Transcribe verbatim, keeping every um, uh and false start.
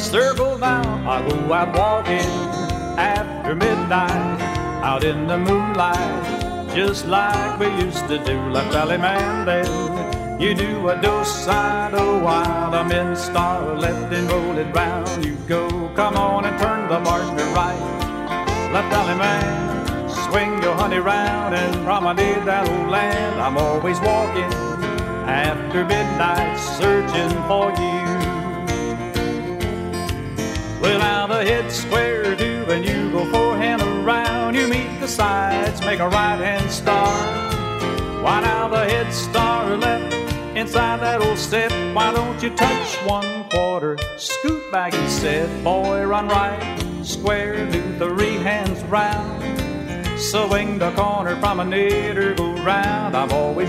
circle now. I go out walking after midnight, out in the moonlight, just like we used to do. Left Valley Mandel, you do a do-side, oh wild. I'm in star, left and roll it round. You go, come on and turn the partner right. Left Valley man, swing your honey round and promenade that old land. I'm always walking after midnight, searching for you. Well, now the head's square do, and you go forehand around. You meet the sides, make a right-hand star. Why now the head star left inside that old step? Why don't you touch one quarter, scoot back instead? Boy, run right, square, do three hands round. Swing the corner, promenade or go round. I'm always